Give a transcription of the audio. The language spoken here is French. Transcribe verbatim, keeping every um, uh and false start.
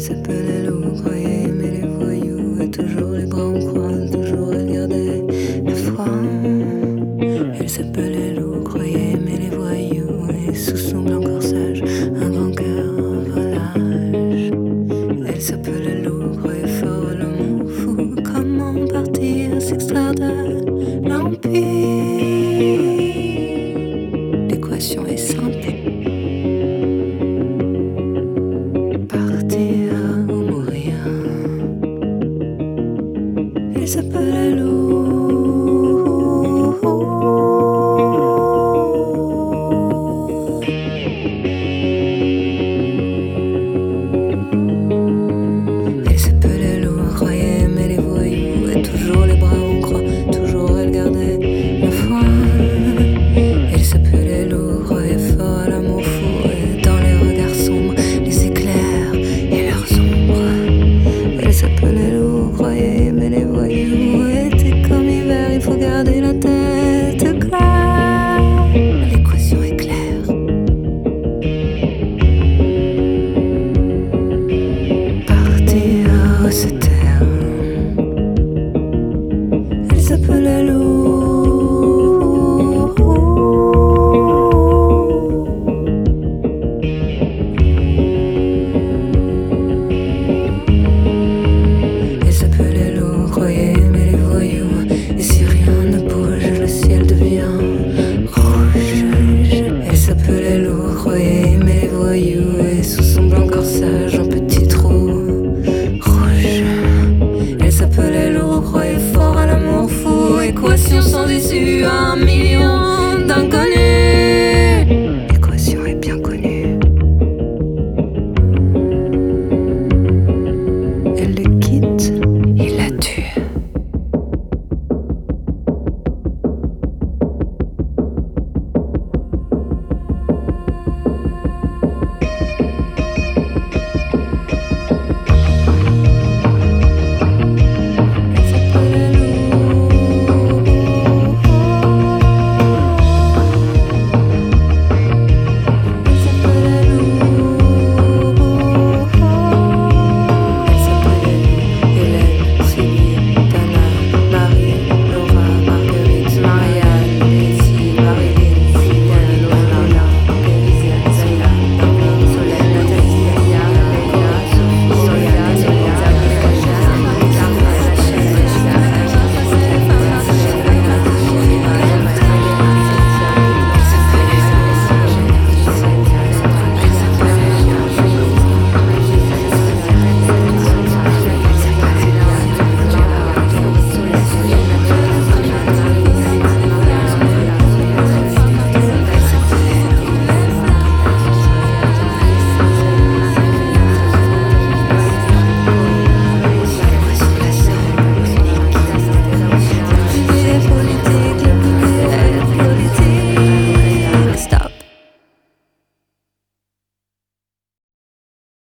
s'appelait loup, croyait aimer les voyous, et toujours les bras en croix, toujours elle gardait le froid. Elle s'appelait loup, croyait aimer les voyous, et sous son blanc corsage, un grand cœur volage. Elle s'appelait loup, croyait fort le mot fou, comment partir s'extraire de l'empire. L'équation est simple. Partir ou mourir. Elle s'appelait loup. Elle s'appelait loup, croyait aimer les voyous, et toujours les bras en croix, toujours elle gardait le froid. Elle s'appelait loup, croyait fort à l'amour fou, et dans les regards sombres, les éclairs et leurs ombres. Elle s'appelait loup, croyait aimer les voyous, était comme hiver, il faut garder la tête claire. L'équation est claire. Partir, c'est